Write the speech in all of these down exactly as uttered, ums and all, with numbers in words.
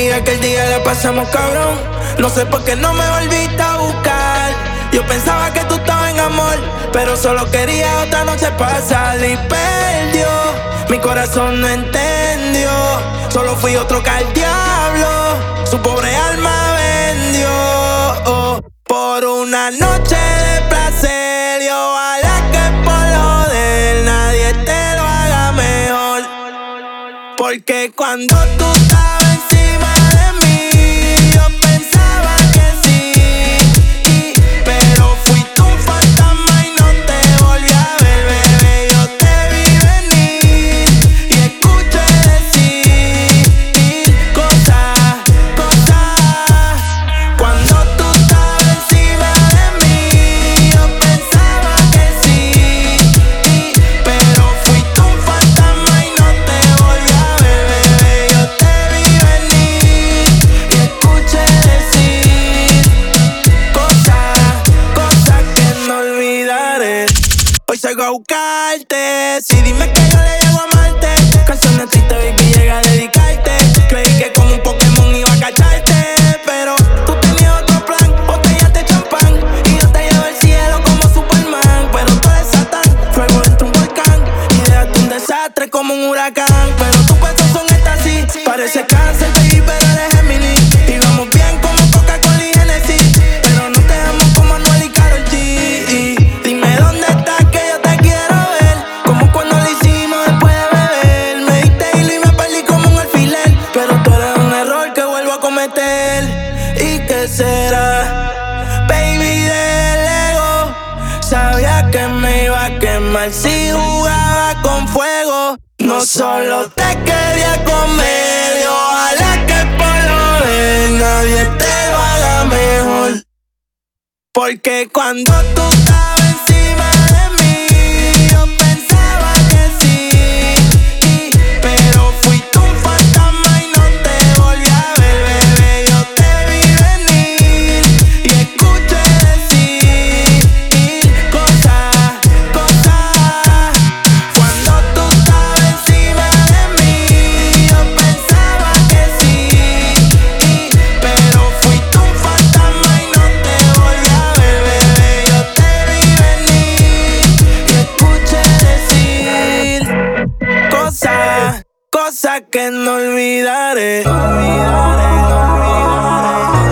amiga que el día la pasamos cabrón. No sé por qué no me volviste a buscar. Yo pensaba que tú estabas en amor, pero solo quería otra noche pasar y perdió. Mi corazón no entendió, solo fui otro que al diablo su pobre alma vendió. Oh, por una noche de placer y ojalá que por lo de él nadie te lo haga mejor. Porque cuando tú estabas encima de mí, yo pensaba que sí, pero fui tu fantasma y no te volví a ver, bebé. Yo te vi venir y escuché decir cosas, cosas. Cuando tú estabas encima de mí, yo pensaba que sí, pero fui tu fantasma y no te volví a ver, bebé. Yo te vi venir y escuché decir cosas, cosas que no olvidaré. Hoy salgo a buscarte, sí, dime que yo le llego a amarte. Canciones tristes, baby, llega a dedicarte. Creí que como un Pokémon iba a cacharte, pero tú tenías otro plan, botellas de champán y yo te llevo al cielo como Superman. Pero tú eres Satán, fuego dentro de un volcán y dejaste un desastre como un huracán. Pero tus besos son éxtasis, parece cáncer, baby, pero eres Gemini. Y vamos bien como Coca-Cola y Genesis, pero no te amo como Anuel y Karol G. Dime dónde estás que yo te quiero ver, como cuando lo hicimos después de beber. Me diste hilo y me perdí como un alfiler, pero tú eres un error que vuelvo a cometer. ¿Y qué será, baby, del ego? Sabía que me iba a quemar si jugaba con fuego. No solo te quería comer y ojalá que por lo de nadie te lo haga mejor. Porque cuando tú estabas encima de mí, yo pensaba que sí, pero fui tu fantasma y no te volví a ver, bebé. Yo te vi venir y escuché decir cosas, cosas. Cuando tú estabas encima de mí, yo pensaba que sí, pero fui tu fantasma y no te volví a ver, bebé. Yo te vi venir y escuché decir cosas, cosas que no olvidaré. No olvidaré, no olvidaré.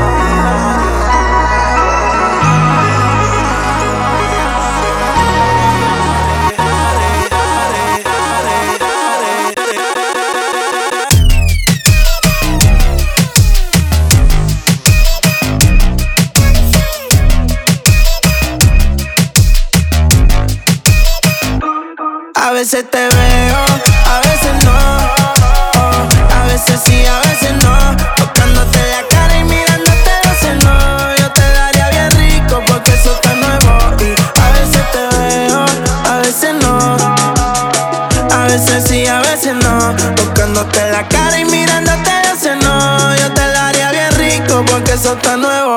A veces te veo, a veces no, oh, a veces sí, a veces no, tocándote la cara y mirándote los senos. Yo te daría bien rico porque eso está nuevo. Y a veces te veo, a veces no, a veces sí, a veces no, tocándote la cara y mirándote los senos. Yo te daría bien rico porque eso está nuevo.